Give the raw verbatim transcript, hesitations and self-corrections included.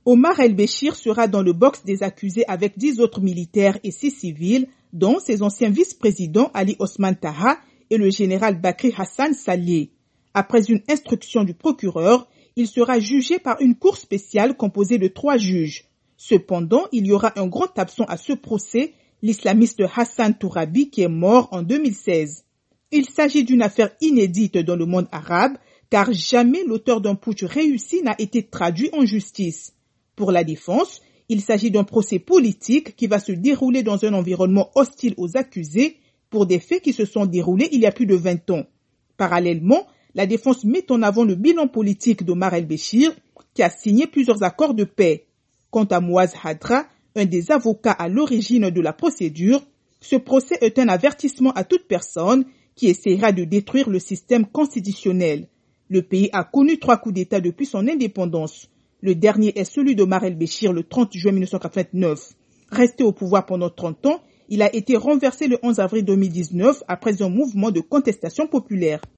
Omar El-Béchir sera dans le box des accusés avec dix autres militaires et six civils, dont ses anciens vice-présidents Ali Osman Taha et le général Bakri Hassan Saleh. Après une instruction du procureur, il sera jugé par une cour spéciale composée de trois juges. Cependant, il y aura un grand absent à ce procès, l'islamiste Hassan Tourabi qui est mort en deux mille seize. Il s'agit d'une affaire inédite dans le monde arabe, car jamais l'auteur d'un putsch réussi n'a été traduit en justice. Pour la défense, il s'agit d'un procès politique qui va se dérouler dans un environnement hostile aux accusés pour des faits qui se sont déroulés il y a plus de vingt ans. Parallèlement, la défense met en avant le bilan politique d'Omar El-Béchir, qui a signé plusieurs accords de paix. Quant à Mouaz Hadra, un des avocats à l'origine de la procédure, ce procès est un avertissement à toute personne qui essaiera de détruire le système constitutionnel. Le pays a connu trois coups d'État depuis son indépendance. Le dernier est celui d'Omar El-Béchir le trente juin mille neuf cent quatre-vingt-neuf. Resté au pouvoir pendant trente ans, il a été renversé le onze avril deux mille dix-neuf après un mouvement de contestation populaire.